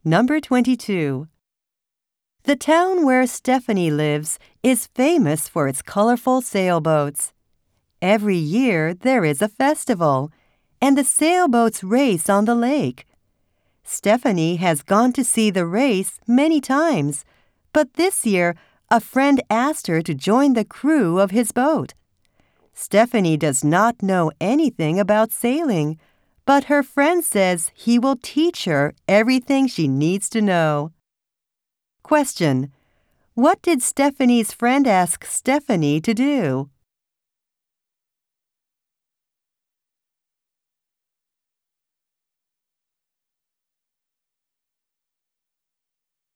Number 22. The town where Stephanie lives is famous for its colorful sailboats. Every year there is a festival, and the sailboats race on the lake. Stephanie has gone to see the race many times, but this year a friend asked her to join the crew of his boat. Stephanie does not know anything about sailing, but her friend says he will teach her everything she needs to know. Question: what did Stephanie's friend ask Stephanie to do?